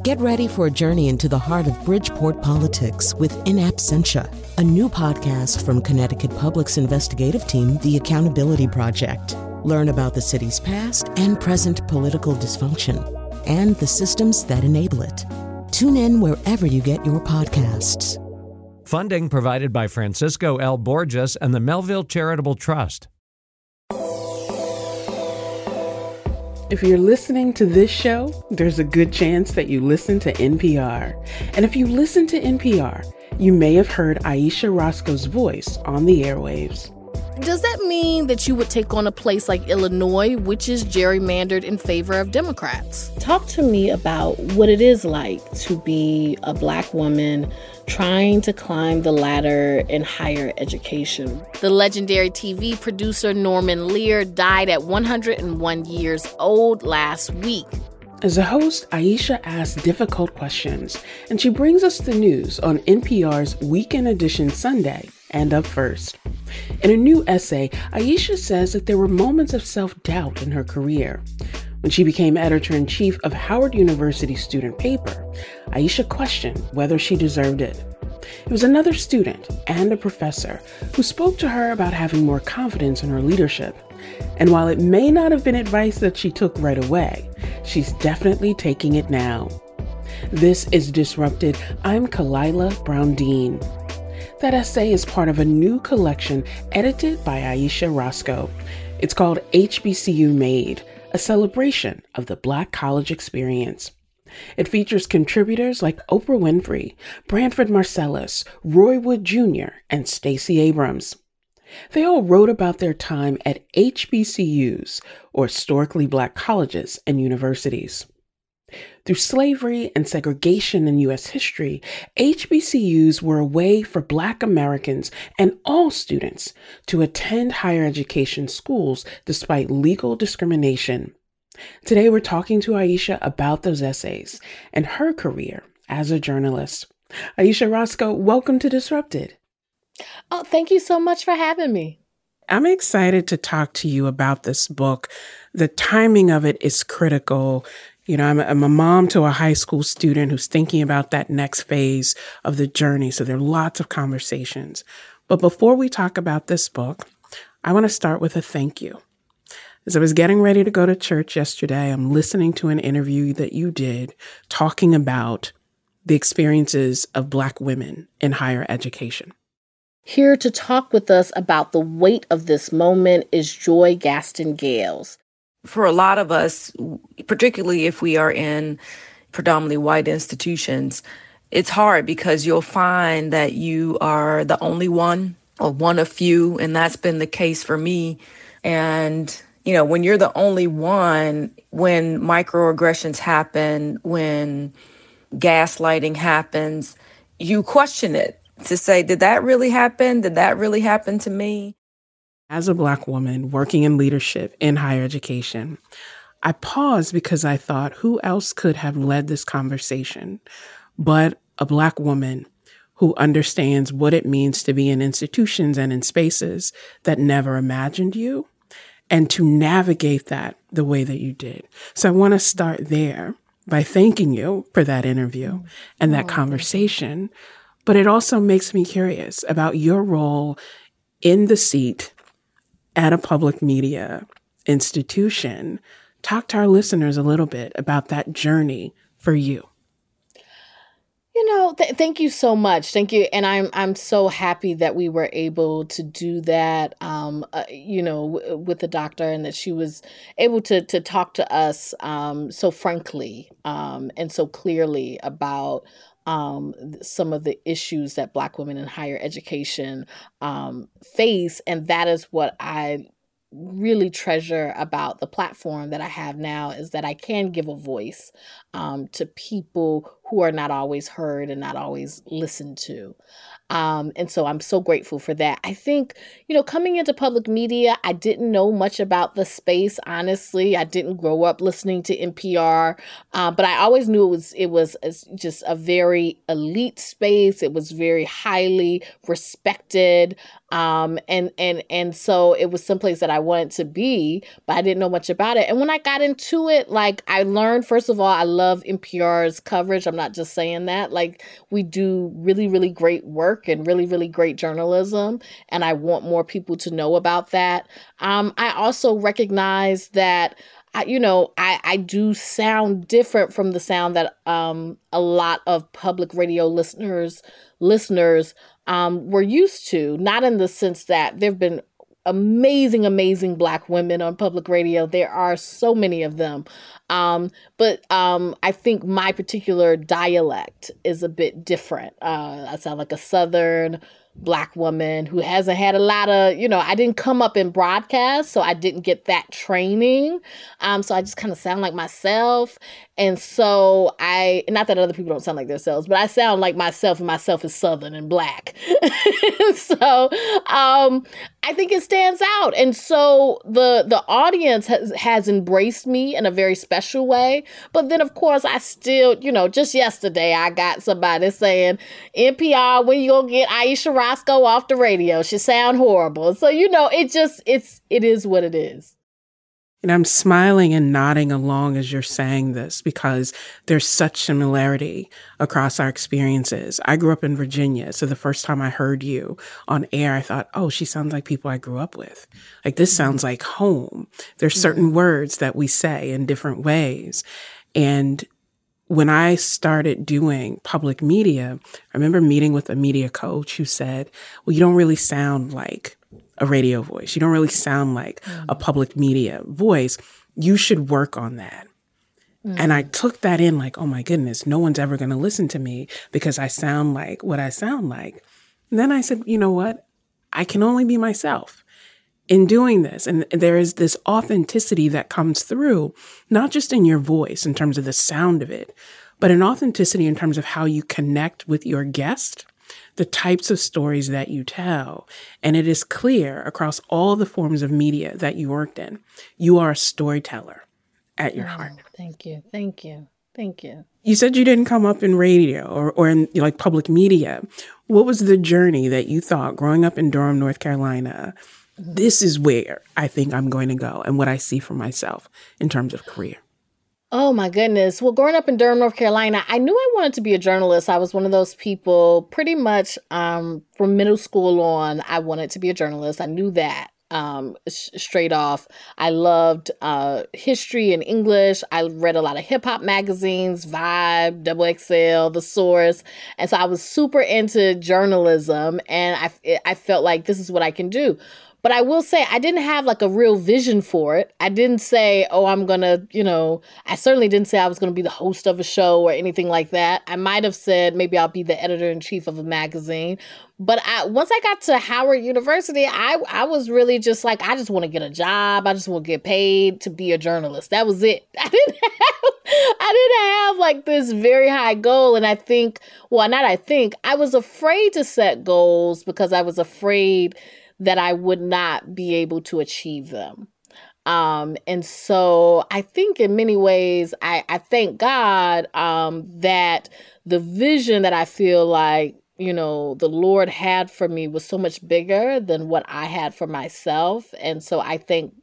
Get ready for a journey into the heart of Bridgeport politics with In Absentia, a new podcast from Connecticut Public's investigative team, The Accountability Project. Learn about the city's past and present political dysfunction and the systems that enable it. Tune in wherever you get your podcasts. Funding provided by Francisco L. Borges and the Melville Charitable Trust. If you're listening to this show, there's a good chance that you listen to NPR. And if you listen to NPR, you may have heard Ayesha Rascoe's voice on the airwaves. Does that mean that you would take on a place like Illinois, which is gerrymandered in favor of Democrats? Talk to me about what it is like to be a Black woman trying to climb the ladder in higher education. The legendary TV producer Norman Lear died at 101 years old last week. As a host, Ayesha asks difficult questions, and she brings us the news on NPR's Weekend Edition Sunday and Up First. In a new essay, Ayesha says that there were moments of self-doubt in her career. When she became editor-in-chief of Howard University's student paper, Ayesha questioned whether she deserved it. It was another student and a professor who spoke to her about having more confidence in her leadership. And while it may not have been advice that she took right away, she's definitely taking it now. This is Disrupted. I'm Kalila Brown-Dean. That essay is part of a new collection edited by Ayesha Rascoe. It's called HBCU Made, a celebration of the Black college experience. It features contributors like Oprah Winfrey, Branford Marsalis, Roy Wood Jr., and Stacey Abrams. They all wrote about their time at HBCUs, or historically Black colleges and universities. Through slavery and segregation in U.S. history, HBCUs were a way for Black Americans and all students to attend higher education schools despite legal discrimination. Today, we're talking to Ayesha about those essays and her career as a journalist. Ayesha Rascoe, welcome to Disrupted. Oh, thank you so much for having me. I'm excited to talk to you about this book. The timing of it is critical. You know, I'm a mom to a high school student who's thinking about that next phase of the journey. So there are lots of conversations. But before we talk about this book, I want to start with a thank you. As I was getting ready to go to church yesterday, I'm listening to an interview that you did talking about the experiences of Black women in higher education. Here to talk with us about the weight of this moment is Joy Gaston Gales. For a lot of us, particularly if we are in predominantly white institutions, it's hard because you'll find that you are the only one or one of few, and that's been the case for me. And, you know, when you're the only one, when microaggressions happen, when gaslighting happens, you question it to say, did that really happen? Did that really happen to me? As a Black woman working in leadership in higher education, I paused because I thought, who else could have led this conversation but a Black woman who understands what it means to be in institutions and in spaces that never imagined you, and to navigate that the way that you did. So I want to start there by thanking you for that interview and that conversation. But it also makes me curious about your role in the seat at a public media institution. Talk to our listeners a little bit about that journey for you. You know, thank you so much. Thank you. And I'm so happy that we were able to do that, with the doctor, and that she was able to talk to us so frankly and so clearly about some of the issues that Black women in higher education face. And that is what I really treasure about the platform that I have now, is that I can give a voice to people who are not always heard and not always listened to. And so I'm so grateful for that. I think, coming into public media, I didn't know much about the space, honestly. I didn't grow up listening to NPR, but I always knew it was just a very elite space. It was very highly respected. And so it was someplace that I wanted to be, but I didn't know much about it. And when I got into it, I learned, first of all, I love NPR's coverage. I'm not just saying that. We do really, really great work and really, really great journalism. And I want more people to know about that. I also recognize that I do sound different from the sound that a lot of public radio listeners were used to, not in the sense that there have been amazing Black women on public radio. There are so many of them. But I think my particular dialect is a bit different. I sound like a Southern Black woman who hasn't had a lot of, I didn't come up in broadcast, so I didn't get that training. So I just kind of sound like myself. And so not that other people don't sound like themselves, but I sound like myself, and myself is Southern and Black. So I think it stands out. And so the audience has embraced me in a very special way. But then, of course, I still, just yesterday, I got somebody saying, NPR, when you gonna get Ayesha Rascoe off the radio? She sound horrible. So, it is what it is. And I'm smiling and nodding along as you're saying this because there's such similarity across our experiences. I grew up in Virginia, so the first time I heard you on air, I thought, oh, she sounds like people I grew up with. This sounds like home. There's certain words that we say in different ways. And when I started doing public media, I remember meeting with a media coach who said, well, you don't really sound like a radio voice. You don't really sound like a public media voice. You should work on that. And I took that in oh my goodness, no one's ever going to listen to me because I sound like what I sound like. And then I said, you know what? I can only be myself in doing this. And there is this authenticity that comes through, not just in your voice in terms of the sound of it, but an authenticity in terms of how you connect with your guest, the types of stories that you tell. And it is clear across all the forms of media that you worked in, you are a storyteller at your heart. Thank you. You said you didn't come up in radio or in public media. What was the journey that you thought growing up in Durham, North Carolina, this is where I think I'm going to go and what I see for myself in terms of career? Oh, my goodness. Well, growing up in Durham, North Carolina, I knew I wanted to be a journalist. I was one of those people pretty much from middle school on. I wanted to be a journalist. I knew that straight off. I loved history and English. I read a lot of hip hop magazines, Vibe, XXL, The Source. And so I was super into journalism, and I felt like this is what I can do. But I will say I didn't have a real vision for it. I didn't say, oh, I'm going to, I certainly didn't say I was going to be the host of a show or anything like that. I might have said maybe I'll be the editor-in-chief of a magazine. But once I got to Howard University, I was really just I just want to get a job. I just want to get paid to be a journalist. That was it. I didn't have this very high goal. And I was afraid to set goals because I was afraid that I would not be able to achieve them. And so I think in many ways, I thank God that the vision that I feel the Lord had for me was so much bigger than what I had for myself. And so I thank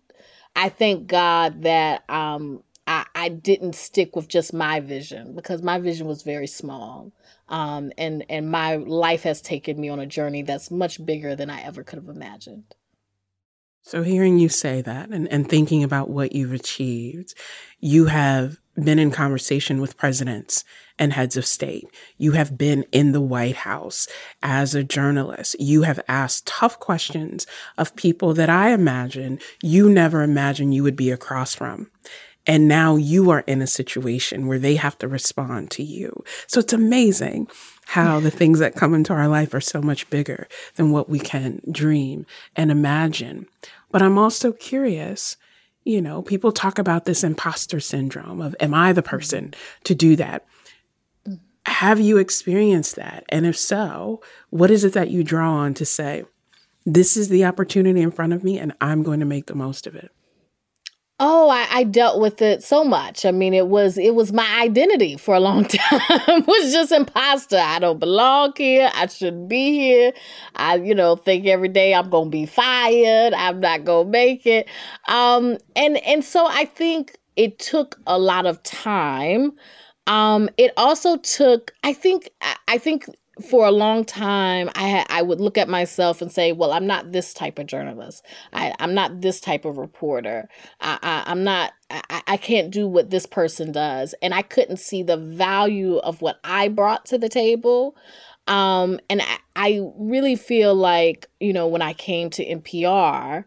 God that I didn't stick with just my vision, because my vision was very small. And my life has taken me on a journey that's much bigger than I ever could have imagined. So hearing you say that and thinking about what you've achieved, you have been in conversation with presidents and heads of state. You have been in the White House as a journalist. You have asked tough questions of people that I imagine you never imagined you would be across from. And now you are in a situation where they have to respond to you. So it's amazing how the things that come into our life are so much bigger than what we can dream and imagine. But I'm also curious, people talk about this imposter syndrome of, am I the person to do that? Have you experienced that? And if so, what is it that you draw on to say, this is the opportunity in front of me and I'm going to make the most of it? Oh, I dealt with it so much. I mean, it was my identity for a long time. It was just imposter. I don't belong here. I shouldn't be here. I, think every day I'm going to be fired. I'm not going to make it. And so I think it took a lot of time. It also took, I think for a long time, I would look at myself and say, well, I'm not this type of journalist. I'm not this type of reporter. I can't do what this person does. And I couldn't see the value of what I brought to the table. And I really feel like, when I came to NPR,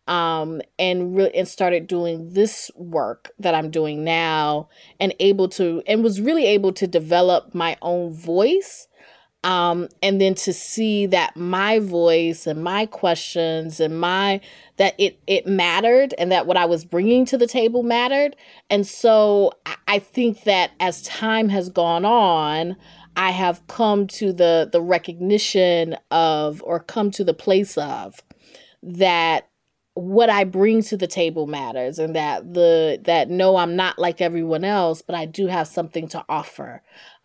and started doing this work that I'm doing now and was really able to develop my own voice. And then to see that my voice and my questions and that it mattered and that what I was bringing to the table mattered. And so I think that as time has gone on, I have come to the recognition of, or come to the place of, that what I bring to the table matters, and that no, I'm not like everyone else, but I do have something to offer.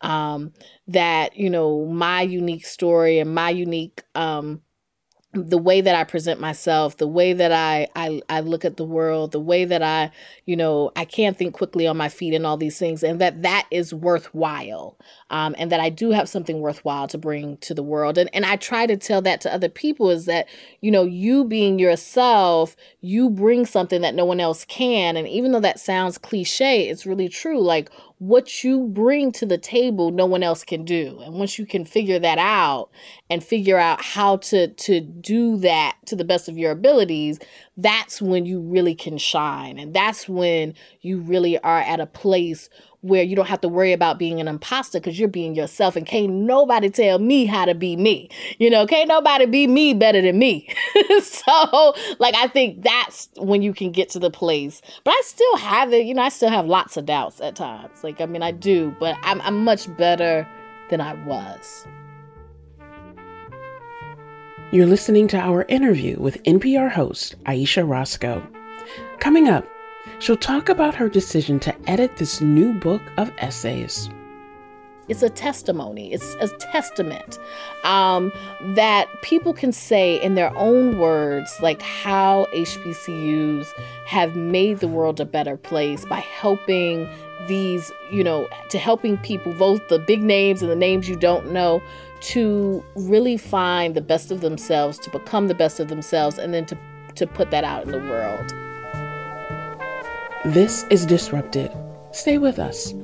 That, my unique story and my unique, the way that I present myself, the way that I look at the world, the way that I can't think quickly on my feet and all these things, and that is worthwhile. And that I do have something worthwhile to bring to the world. And I try to tell that to other people, is that, you being yourself, you bring something that no one else can. And even though that sounds cliche, it's really true. Like, what you bring to the table, no one else can do. And once you can figure that out and figure out how to do that to the best of your abilities, that's when you really can shine. And that's when you really are at a place where you don't have to worry about being an imposter, because you're being yourself, and can't nobody tell me how to be me. Can't nobody be me better than me. So, I think that's when you can get to the place. But I still have it. I still have lots of doubts at times. I do, but I'm much better than I was. You're listening to our interview with NPR host Ayesha Rascoe. Coming up, she'll talk about her decision to edit this new book of essays. It's a testimony. It's a testament that people can say in their own words, how HBCUs have made the world a better place by helping helping people, both the big names and the names you don't know, to really find the best of themselves, to become the best of themselves, and then to put that out in the world. This is Disrupted. Stay with us.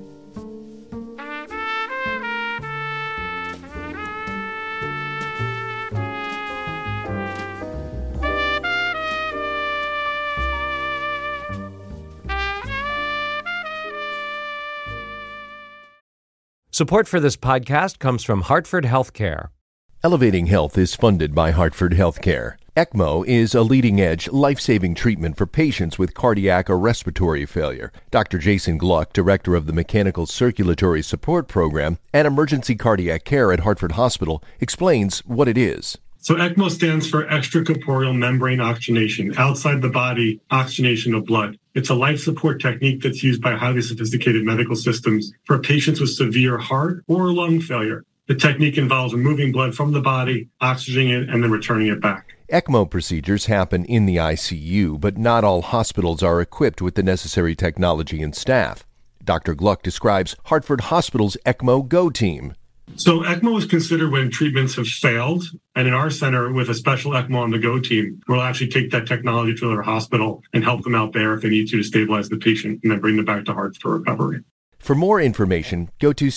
Support for this podcast comes from Hartford Healthcare. Elevating Health is funded by Hartford Healthcare. ECMO is a leading-edge, life-saving treatment for patients with cardiac or respiratory failure. Dr. Jason Gluck, director of the Mechanical Circulatory Support Program and Emergency Cardiac Care at Hartford Hospital, explains what it is. So ECMO stands for extracorporeal membrane oxygenation, outside the body oxygenation of blood. It's a life support technique that's used by highly sophisticated medical systems for patients with severe heart or lung failure. The technique involves removing blood from the body, oxygenating it, and then returning it back. ECMO procedures happen in the ICU, but not all hospitals are equipped with the necessary technology and staff. Dr. Gluck describes Hartford Hospital's ECMO Go team. So ECMO is considered when treatments have failed. And in our center, with a special ECMO on the Go team, we'll actually take that technology to their hospital and help them out there if they need to stabilize the patient and then bring them back to Hartford for recovery. For more information, go to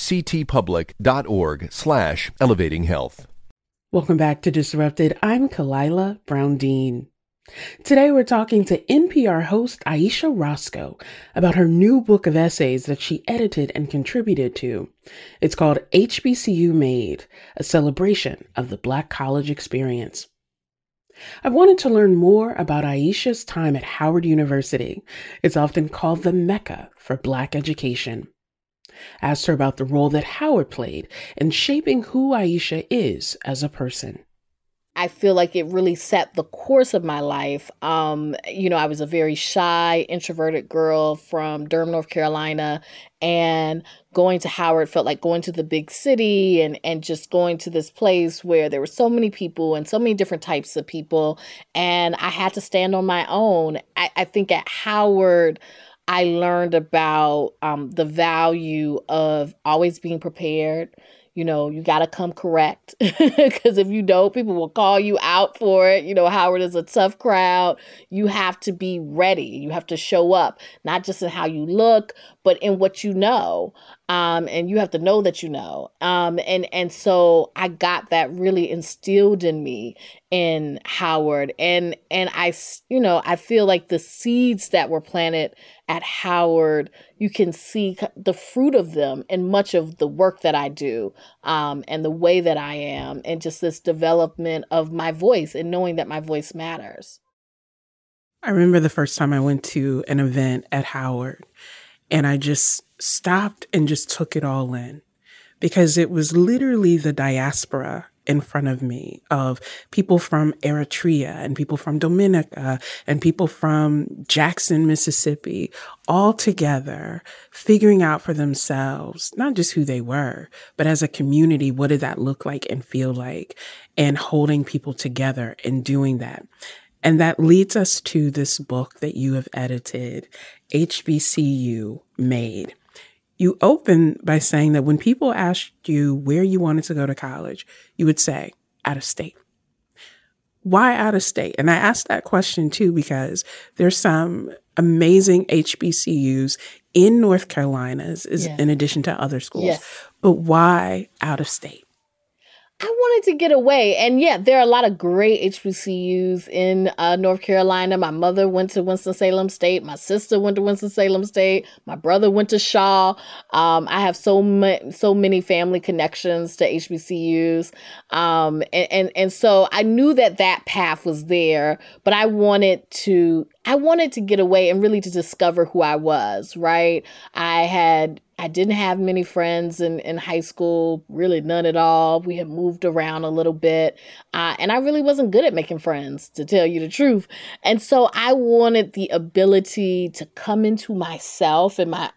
ctpublic.org/elevatinghealth. Welcome back to Disrupted. I'm Kalila Brown-Dean. Today we're talking to NPR host Ayesha Rascoe about her new book of essays that she edited and contributed to. It's called HBCU Made, a celebration of the Black college experience. I wanted to learn more about Ayesha's time at Howard University. It's often called the Mecca for Black education. Asked her about the role that Howard played in shaping who Aisha is as a person. I feel like it really set the course of my life. I was a very shy, introverted girl from Durham, North Carolina, and going to Howard felt like going to the big city and just going to this place where there were so many people and so many different types of people. And I had to stand on my own. I think at Howard, I learned about the value of always being prepared. You got to come correct because if you don't, people will call you out for it. Howard is a tough crowd. You have to be ready. You have to show up, not just in how you look, but in what you know. And you have to know that you know. And so I got that really instilled in me in Howard. And I feel like the seeds that were planted at Howard, you can see the fruit of them in much of the work that I do, and the way that I am, and just this development of my voice and knowing that my voice matters. I remember the first time I went to an event at Howard, and I just stopped and just took it all in, because it was literally the diaspora in front of me of people from Eritrea and people from Dominica and people from Jackson, Mississippi, all together figuring out for themselves, not just who they were, but as a community, what did that look like and feel like, and holding people together and doing that. And that leads us to this book that you have edited, HBCU Made. You open by saying that when people asked you where you wanted to go to college, you would say, out of state. Why out of state? And I asked that question too, because there's some amazing HBCUs in North Carolina, in addition to other schools. Yes. But why out of state? I wanted to get away. And yeah, there are a lot of great HBCUs in North Carolina. My mother went to Winston-Salem State. My sister went to Winston-Salem State. My brother went to Shaw. I have so many family connections to HBCUs. And so I knew that path was there, but I wanted to get away and really to discover who I was, right? I didn't have many friends in high school, really none at all. We had moved around a little bit, and I really wasn't good at making friends, to tell you the truth. And so I wanted the ability to come into myself on my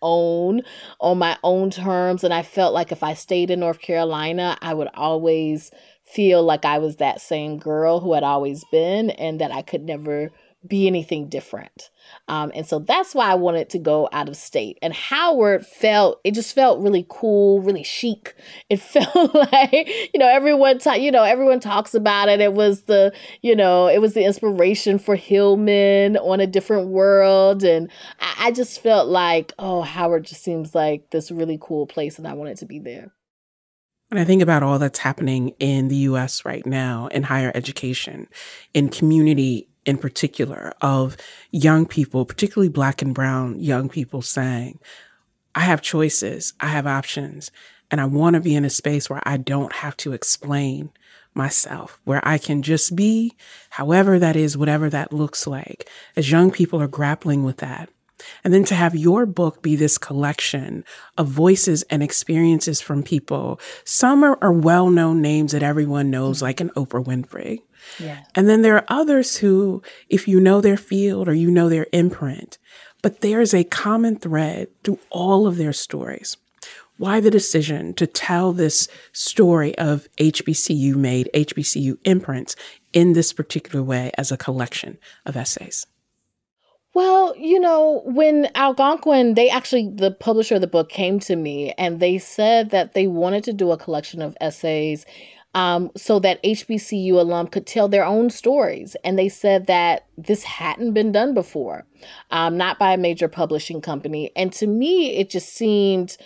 own terms. And I felt like if I stayed in North Carolina, I would always feel like I was that same girl who had always been, and that I could never be anything different. And so that's why I wanted to go out of state. And Howard just felt really cool, really chic. It felt like, everyone talks about it. It was the inspiration for Hillman on A Different World. And I just felt like, Howard just seems like this really cool place, and I wanted to be there. When I think about all that's happening in the U.S. right now in higher education, in community in particular, of young people, particularly Black and brown young people, saying, I have choices, I have options, and I want to be in a space where I don't have to explain myself, where I can just be, however that is, whatever that looks like, as young people are grappling with that. And then to have your book be this collection of voices and experiences from people. Some are well-known names that everyone knows, like an Oprah Winfrey. Yeah. And then there are others who, if you know their field or you know their imprint, but there's a common thread through all of their stories. Why the decision to tell this story of HBCU Made, HBCU imprints in this particular way as a collection of essays? Well, when Algonquin, the publisher of the book came to me and they said that they wanted to do a collection of essays so that HBCU alum could tell their own stories. And they said that this hadn't been done before, not by a major publishing company. And to me, it just seemed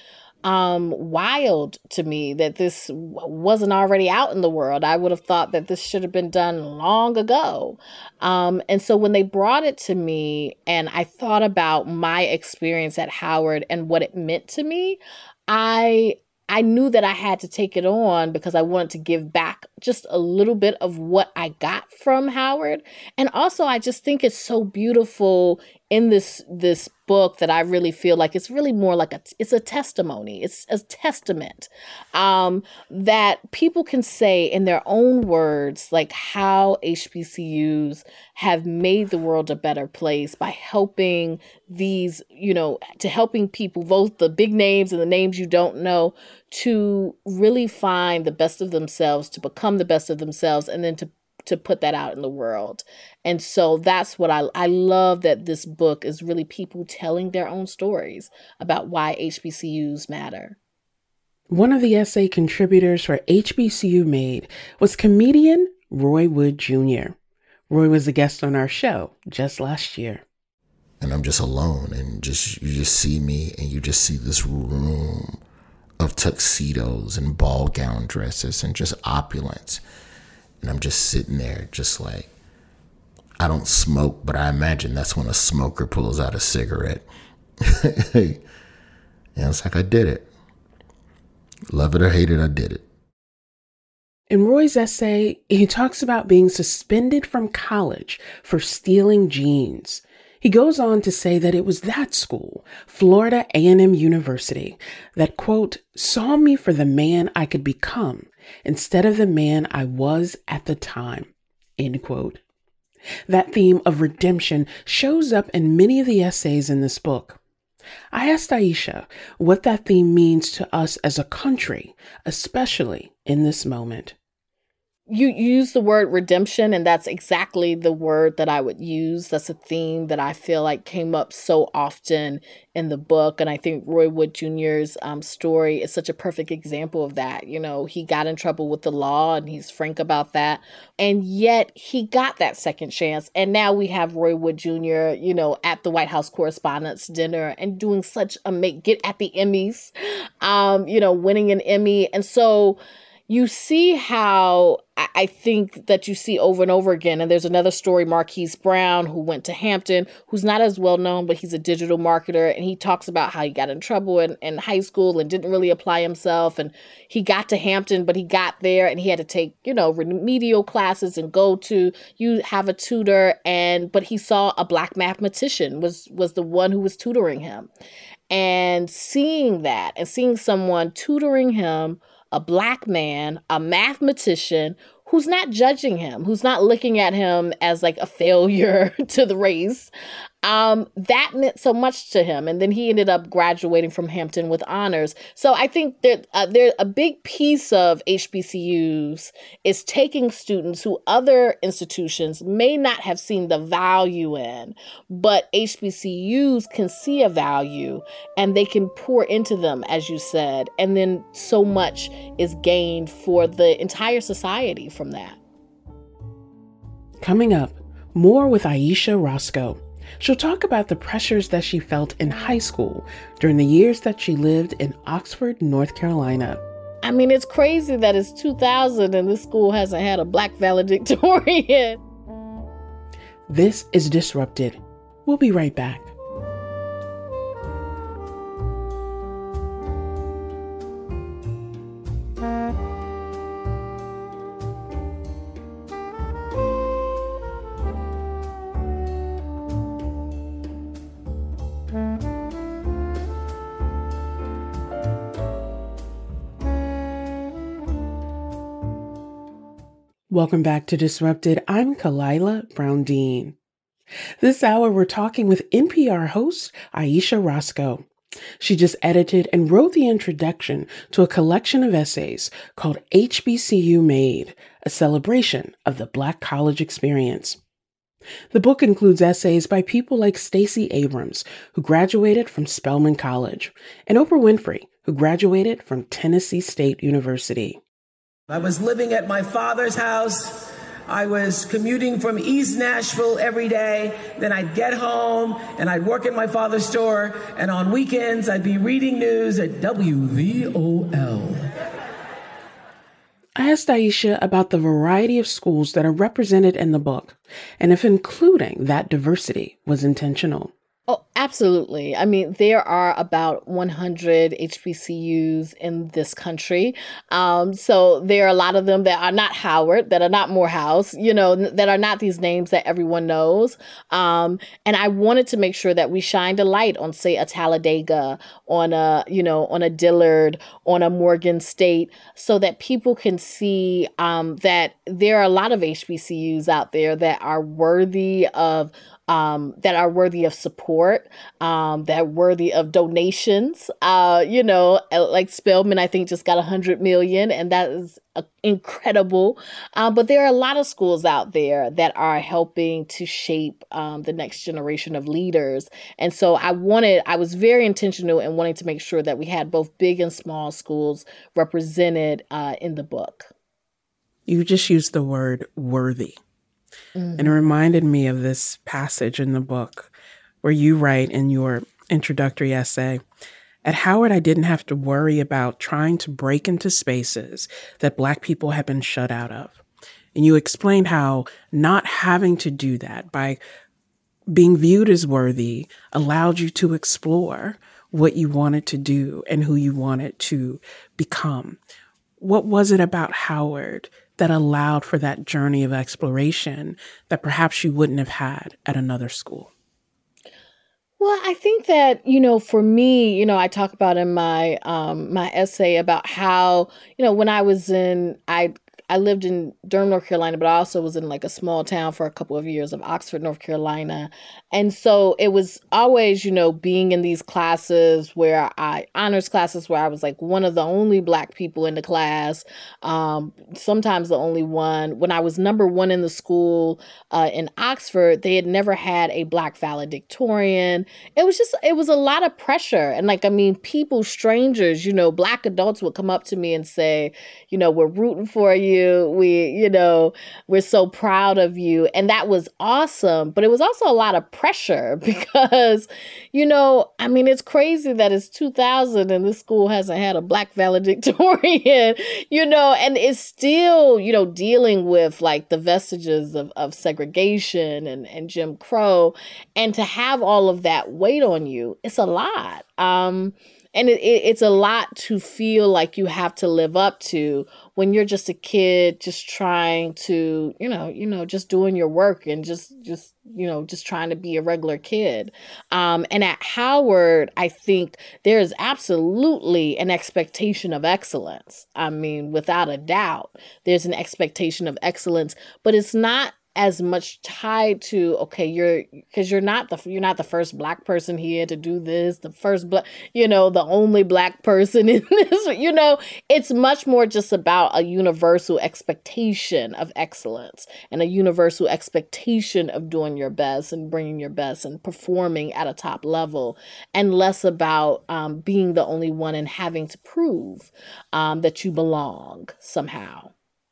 wild to me that this wasn't already out in the world. I would have thought that this should have been done long ago. And so when they brought it to me and I thought about my experience at Howard and what it meant to me, I knew that I had to take it on because I wanted to give back just a little bit of what I got from Howard. And also, I just think it's so beautiful in this book that I really feel like it's really more like it's a testimony. It's a testament that people can say in their own words, like how HBCUs have made the world a better place by helping these, to helping people, both the big names and the names you don't know, to really find the best of themselves, to become the best of themselves, and then to put that out in the world. And so that's what I love, that this book is really people telling their own stories about why HBCUs matter. One of the essay contributors for HBCU Made was comedian Roy Wood Jr. Roy was a guest on our show just last year. And I'm just alone, and you just see me, and you just see this room of tuxedos and ball gown dresses and just opulence. And I'm just sitting there just like, I don't smoke, but I imagine that's when a smoker pulls out a cigarette. And it's like, I did it. Love it or hate it, I did it. In Roy's essay, he talks about being suspended from college for stealing jeans. He goes on to say that it was that school, Florida A&M University, that, quote, saw me for the man I could become instead of the man I was at the time, end quote. That theme of redemption shows up in many of the essays in this book. I asked Aisha what that theme means to us as a country, especially in this moment. You use the word redemption, and that's exactly the word that I would use. That's a theme that I feel like came up so often in the book. And I think Roy Wood Jr.'s story is such a perfect example of that. He got in trouble with the law, and he's frank about that. And yet he got that second chance. And now we have Roy Wood Jr., at the White House Correspondents' Dinner and doing such get at the Emmys, winning an Emmy. And so you see how I think that you see over and over again. And there's another story, Marquise Brown, who went to Hampton, who's not as well known, but he's a digital marketer. And he talks about how he got in trouble in high school and didn't really apply himself. And he got to Hampton, but he got there and he had to take, remedial classes and you have a tutor. But he saw a Black mathematician was the one who was tutoring him. And seeing that and seeing someone tutoring him, a Black man, a mathematician, who's not judging him, who's not looking at him as like a failure to the race, that meant so much to him. And then he ended up graduating from Hampton with honors. So I think that there's a big piece of HBCUs is taking students who other institutions may not have seen the value in, but HBCUs can see a value and they can pour into them, as you said. And then so much is gained for the entire society from that. Coming up, more with Aisha Roscoe. She'll talk about the pressures that she felt in high school during the years that she lived in Oxford, North Carolina. I mean, it's crazy that it's 2000 and this school hasn't had a Black valedictorian. This is Disrupted. We'll be right back. Welcome back to Disrupted. I'm Kalila Brown-Dean. This hour, we're talking with NPR host Aisha Roscoe. She just edited and wrote the introduction to a collection of essays called HBCU Made, a celebration of the Black college experience. The book includes essays by people like Stacey Abrams, who graduated from Spelman College, and Oprah Winfrey, who graduated from Tennessee State University. I was living at my father's house. I was commuting from East Nashville every day. Then I'd get home and I'd work at my father's store. And on weekends, I'd be reading news at WVOL. I asked Aisha about the variety of schools that are represented in the book and if including that diversity was intentional. Oh, Absolutely. I mean, there are about 100 HBCUs in this country. So there are a lot of them that are not Howard, that are not Morehouse, that are not these names that everyone knows. And I wanted to make sure that we shined a light on, say, a Talladega, on a Dillard, on a Morgan State, so that people can see that there are a lot of HBCUs out there that are worthy of support, that are worthy of donations. Like Spelman, I think just got $100 million, and that is incredible. But there are a lot of schools out there that are helping to shape the next generation of leaders. And so I was very intentional in wanting to make sure that we had both big and small schools represented in the book. You just used the word worthy. And it reminded me of this passage in the book where you write in your introductory essay, "At Howard, I didn't have to worry about trying to break into spaces that Black people had been shut out of." And you explained how not having to do that, by being viewed as worthy, allowed you to explore what you wanted to do and who you wanted to become. What was it about Howard that allowed for that journey of exploration that perhaps you wouldn't have had at another school? Well, I think that, for me, I talk about in my my essay about how, when I was I lived in Durham, North Carolina, but I also was in like a small town for a couple of years of Oxford, North Carolina. And so it was always, being in these classes honors classes where I was like one of the only Black people in the class, sometimes the only one. When I was number one in the school in Oxford, they had never had a Black valedictorian. It was a lot of pressure. And people, strangers, Black adults would come up to me and say, we're rooting for you. We're so proud of you. And that was awesome. But it was also a lot of pressure because, it's crazy that it's 2000 and this school hasn't had a Black valedictorian, and it's still, dealing with like the vestiges of segregation and Jim Crow. And to have all of that weight on you, it's a lot. And it's a lot to feel like you have to live up to when you're just a kid, just trying to, just doing your work and just trying to be a regular kid. And at Howard, I think there is absolutely an expectation of excellence. Without a doubt, there's an expectation of excellence, but it's not as much tied to, okay, you're not the first Black person here to do this, the first the only Black person in this, it's much more just about a universal expectation of excellence and a universal expectation of doing your best and bringing your best and performing at a top level, and less about being the only one and having to prove that you belong somehow.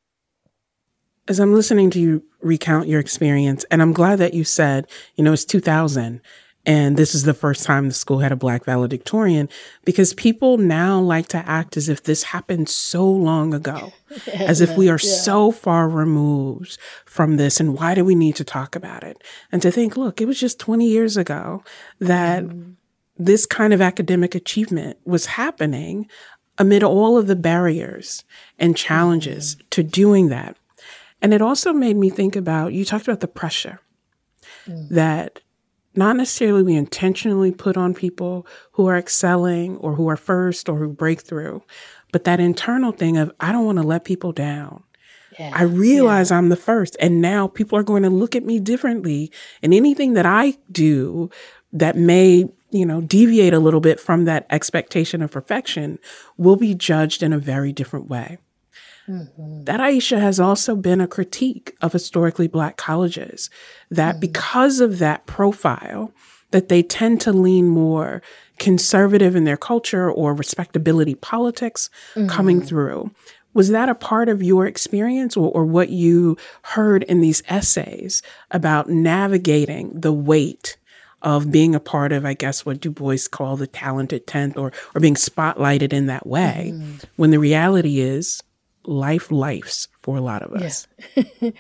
As I'm listening to you recount your experience, and I'm glad that you said, it's 2000 and this is the first time the school had a Black valedictorian, because people now like to act as if this happened so long ago, as if we are so far removed from this. And why do we need to talk about it? And to think, look, it was just 20 years ago that this kind of academic achievement was happening amid all of the barriers and challenges to doing that. And it also made me think about, you talked about the pressure that not necessarily we intentionally put on people who are excelling or who are first or who break through, but that internal thing of, I don't want to let people down. Yeah. I realize I'm the first, and now people are going to look at me differently, and anything that I do that may, deviate a little bit from that expectation of perfection will be judged in a very different way. Mm-hmm. That, Aisha, has also been a critique of historically Black colleges, that because of that profile, that they tend to lean more conservative in their culture or respectability politics coming through. Was that a part of your experience or what you heard in these essays about navigating the weight of being a part of, I guess, what Du Bois called the talented 10th, or being spotlighted in that way, when the reality is lifes for a lot of us?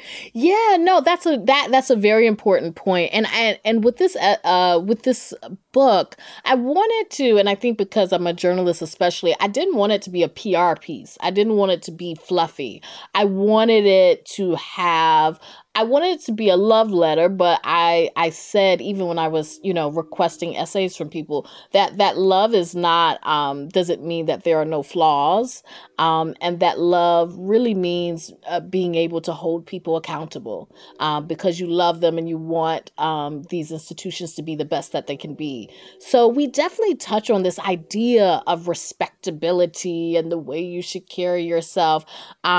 That's a very important point. And with this book, I wanted to, and I think because I'm a journalist especially, I didn't want it to be a PR piece. I didn't want it to be fluffy. I wanted it to be a love letter, but I said, even when I was, requesting essays from people, that love is not, doesn't mean that there are no flaws. And that love really means being able to hold people accountable because you love them and you want these institutions to be the best that they can be. So we definitely touch on this idea of respectability and the way you should carry yourself.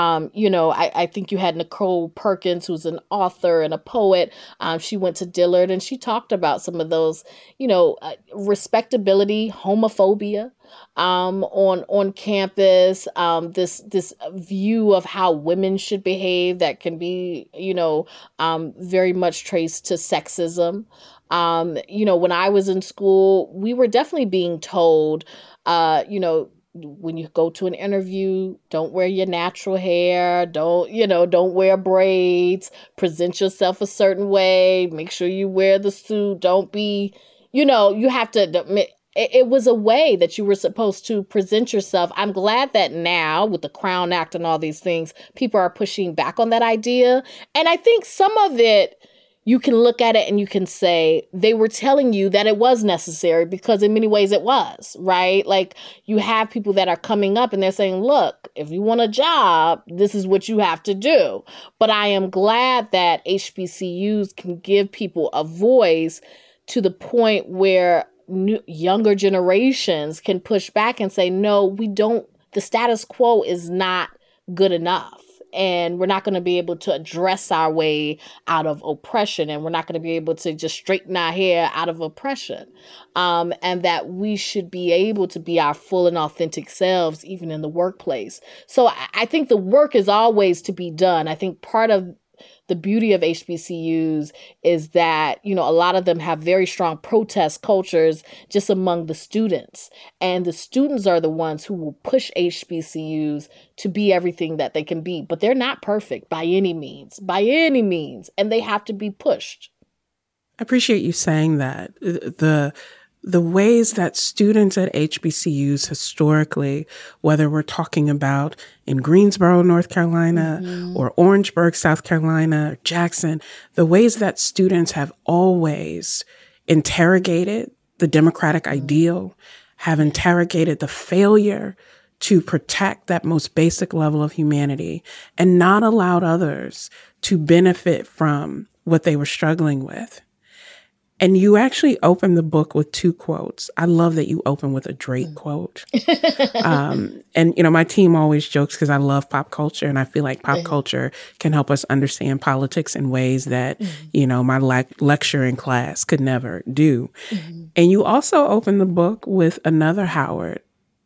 I think you had Nicole Perkins, who's an author and a poet. She went to Dillard and she talked about some of those, respectability, homophobia on campus, this view of how women should behave that can be, very much traced to sexism. When I was in school, we were definitely being told, when you go to an interview, don't wear your natural hair, don't wear braids, present yourself a certain way, make sure you wear the suit, don't be, you have to, it was a way that you were supposed to present yourself. I'm glad that now with the Crown Act and all these things, people are pushing back on that idea. And I think some of it, you can look at it and you can say they were telling you that it was necessary because in many ways it was, right? Like you have people that are coming up and they're saying, look, if you want a job, this is what you have to do. But I am glad that HBCUs can give people a voice to the point where younger generations can push back and say, no, the status quo is not good enough. And we're not going to be able to address our way out of oppression. And we're not going to be able to just straighten our hair out of oppression. And that we should be able to be our full and authentic selves, even in the workplace. So I think the work is always to be done. I think part of the beauty of HBCUs is that, a lot of them have very strong protest cultures just among the students. And the students are the ones who will push HBCUs to be everything that they can be. But they're not perfect by any means. And they have to be pushed. I appreciate you saying that. The ways that students at HBCUs historically, whether we're talking about in Greensboro, North Carolina, or Orangeburg, South Carolina, or Jackson, the ways that students have always interrogated the democratic ideal, have interrogated the failure to protect that most basic level of humanity and not allowed others to benefit from what they were struggling with. And you actually open the book with 2 quotes. I love that you open with a Drake quote. And, my team always jokes because I love pop culture and I feel like pop culture can help us understand politics in ways that, my lecture in class could never do. And you also open the book with another Howard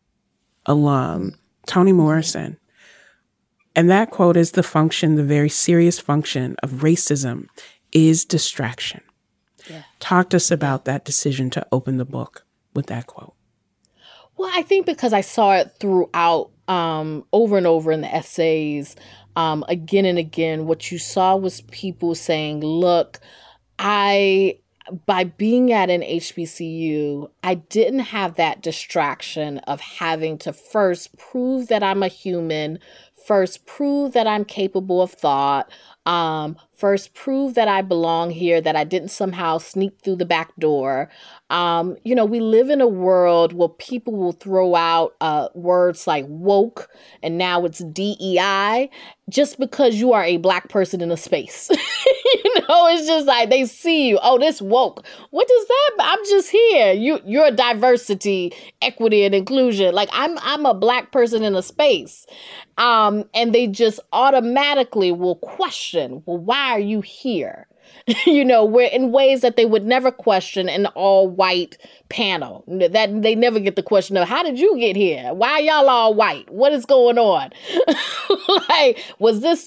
alum, Toni Morrison. And that quote is the very serious function of racism is distraction. Yeah. Talk to us about that decision to open the book with that quote. Well, I think because I saw it throughout over and over in the essays, again and again, what you saw was people saying, look, by being at an HBCU, I didn't have that distraction of having to first prove that I'm a human, first prove that I'm capable of thought, first prove that I belong here, that I didn't somehow sneak through the back door. We live in a world where people will throw out words like woke, and now it's DEI, just because you are a Black person in a space. It's just like they see you. Oh, this woke. What does that mean? I'm just here. You're diversity, equity, and inclusion. Like I'm a Black person in a space. And they just automatically will question, well, why are you here? We're in ways that they would never question an all white panel. That they never get the question of, how did you get here? Why are y'all all white? What is going on? Like, was this,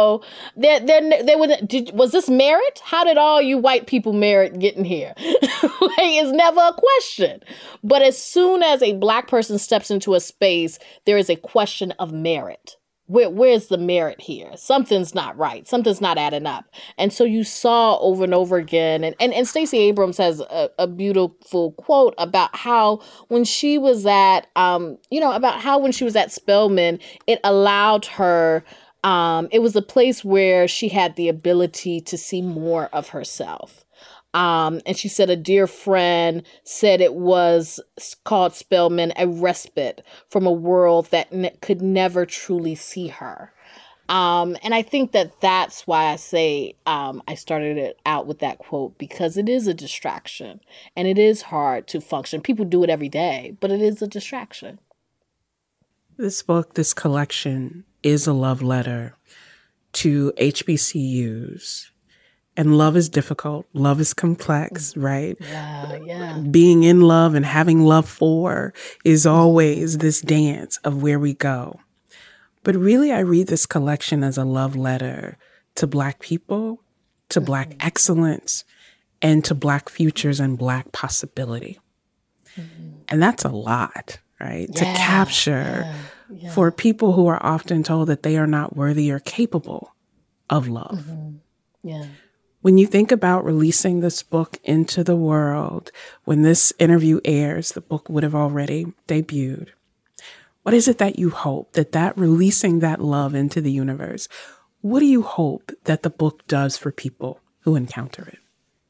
was this merit? How did all you white people merit getting here? It's never a question. But as soon as a Black person steps into a space, there is a question of merit. where's the merit here? Something's not right. Something's not adding up. And so you saw over and over again, and Stacey Abrams has a beautiful quote about how when she was at, when she was at Spelman, it allowed her, it was a place where she had the ability to see more of herself. And she said a dear friend said it was called Spelman a respite from a world that could never truly see her. And I think that that's why I say I started it out with that quote, because it is a distraction and it is hard to function. People do it every day, but it is a distraction. This book, this collection, is a love letter to HBCUs. And love is difficult. Love is complex, right? Yeah. Being in love and having love for is always this dance of where we go. But really, I read this collection as a love letter to Black people, to Black excellence, and to Black futures and Black possibility. And that's a lot, right? To capture for people who are often told that they are not worthy or capable of love. Yeah. When you think about releasing this book into the world, when this interview airs, the book would have already debuted. What is it that you hope that releasing that love into the universe, what do you hope that the book does for people who encounter it?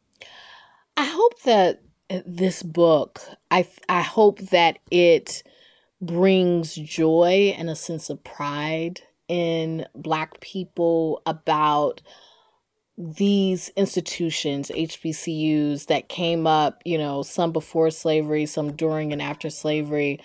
I hope that this book, I hope that it brings joy and a sense of pride in Black people about these institutions, HBCUs, that came up, some before slavery, some during and after slavery,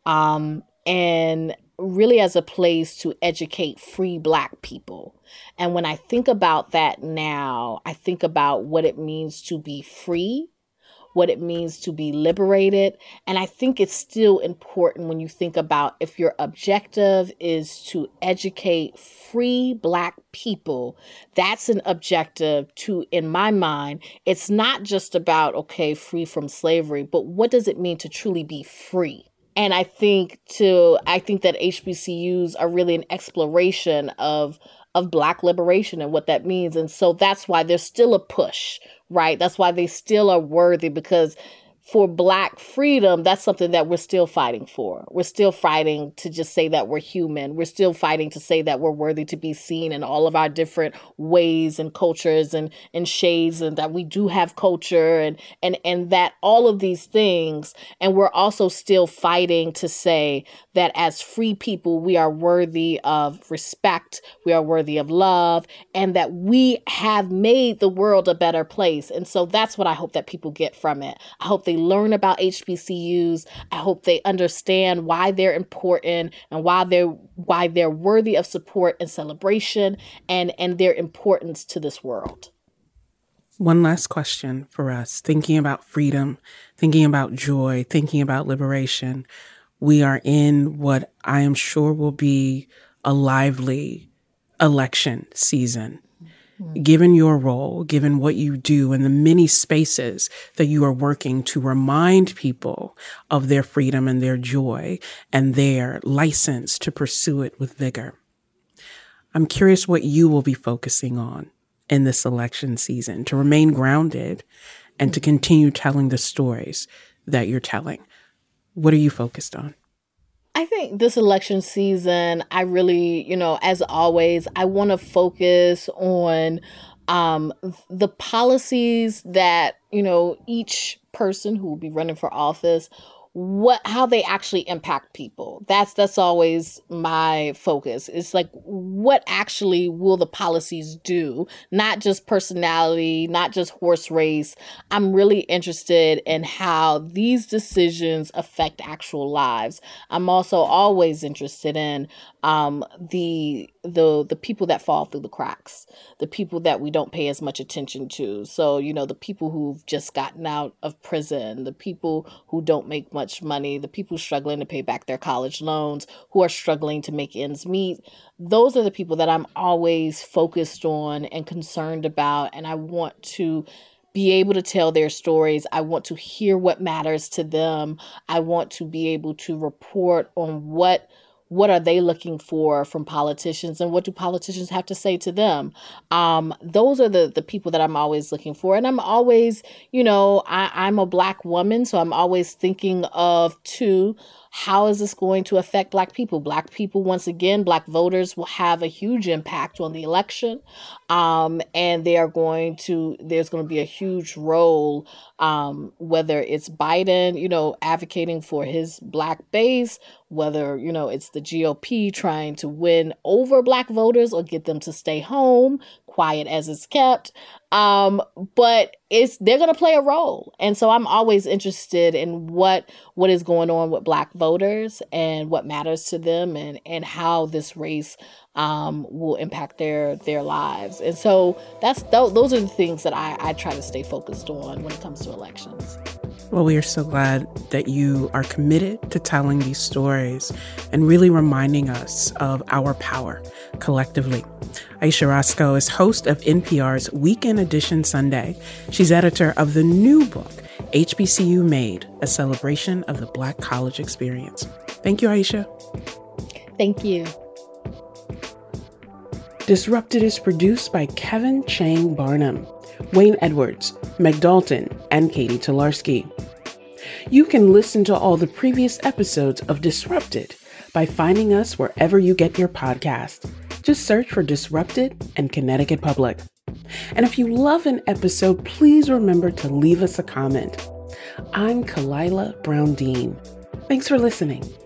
and really as a place to educate free Black people. And when I think about that now, I think about what it means to be free, what it means to be liberated. And I think it's still important when you think about if your objective is to educate free Black people, that's an objective to, in my mind, it's not just about, free from slavery, but what does it mean to truly be free? And I think that HBCUs are really an exploration of Black liberation and what that means. And so that's why there's still a push, right? That's why they still are worthy, because for Black freedom, that's something that we're still fighting for. We're still fighting to just say that we're human. We're still fighting to say that we're worthy to be seen in all of our different ways and cultures and shades, and that we do have culture and that all of these things. And we're also still fighting to say that as free people, we are worthy of respect, we are worthy of love, and that we have made the world a better place. And so that's what I hope that people get from it. I hope they learn about HBCUs. I hope they understand why they're important and why they're worthy of support and celebration and their importance to this world. One last question for us, thinking about freedom, thinking about joy, thinking about liberation. We are in what I am sure will be a lively election season. Given your role, given what you do and the many spaces that you are working to remind people of their freedom and their joy and their license to pursue it with vigor, I'm curious what you will be focusing on in this election season to remain grounded and to continue telling the stories that you're telling. What are you focused on? I think this election season, I really, as always, I want to focus on the policies that, each person who will be running for office, how they actually impact people. That's always my focus. It's like, what actually will the policies do? Not just personality, not just horse race. I'm really interested in how these decisions affect actual lives. I'm also always interested in the people that fall through the cracks, the people that we don't pay as much attention to. So, the people who've just gotten out of prison, the people who don't make much money, the people struggling to pay back their college loans, who are struggling to make ends meet. Those are the people that I'm always focused on and concerned about. And I want to be able to tell their stories. I want to hear what matters to them. I want to be able to report on what what are they looking for from politicians, and what do politicians have to say to them? Those are the people that I'm always looking for. And I'm always, I'm a Black woman, so I'm always thinking of, too, how is this going to affect Black people? Black people, once again, Black voters will have a huge impact on the election. And there's going to be a huge role, whether it's Biden, advocating for his Black base, whether, it's the GOP trying to win over Black voters or get them to stay home, quiet as it's kept. But they're going to play a role. And so I'm always interested in what is going on with Black voters and what matters to them, and how this race will impact their lives. And so those are the things that I try to stay focused on when it comes to elections. Well, we are so glad that you are committed to telling these stories and really reminding us of our power collectively. Aisha Roscoe is host of NPR's Weekend Edition Sunday. She's editor of the new book, HBCU Made, a celebration of the Black college experience. Thank you, Aisha. Thank you. Disrupted is produced by Kevin Chang Barnum, Wayne Edwards, Meg Dalton, and Katie Tolarski. You can listen to all the previous episodes of Disrupted by finding us wherever you get your podcast. Just search for Disrupted and Connecticut Public. And if you love an episode, please remember to leave us a comment. I'm Kalila Brown-Dean. Thanks for listening.